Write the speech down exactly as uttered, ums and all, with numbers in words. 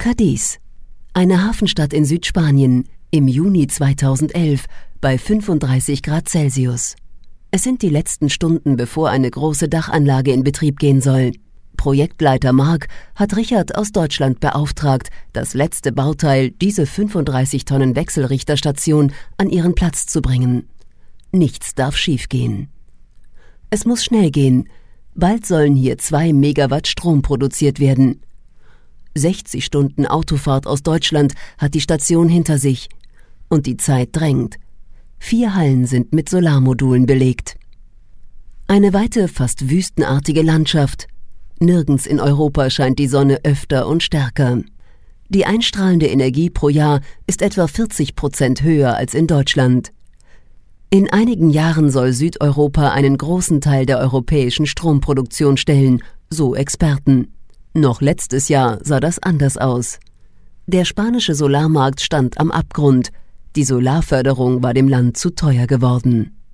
Cadiz, eine Hafenstadt in Südspanien, im Juni zweitausendelf bei fünfunddreißig Grad Celsius. Es sind die letzten Stunden, bevor eine große Dachanlage in Betrieb gehen soll. Projektleiter Mark hat Richard aus Deutschland beauftragt, das letzte Bauteil, diese fünfunddreißig Tonnen Wechselrichterstation, an ihren Platz zu bringen. Nichts darf schiefgehen. Es muss schnell gehen. Bald sollen hier zwei Megawatt Strom produziert werden. sechzig Stunden Autofahrt aus Deutschland hat die Station hinter sich. Und die Zeit drängt. Vier Hallen sind mit Solarmodulen belegt. Eine weite, fast wüstenartige Landschaft. Nirgends in Europa scheint die Sonne öfter und stärker. Die einstrahlende Energie pro Jahr ist etwa vierzig Prozent höher als in Deutschland. In einigen Jahren soll Südeuropa einen großen Teil der europäischen Stromproduktion stellen, so Experten. Noch letztes Jahr sah das anders aus. Der spanische Solarmarkt stand am Abgrund. Die Solarförderung war dem Land zu teuer geworden.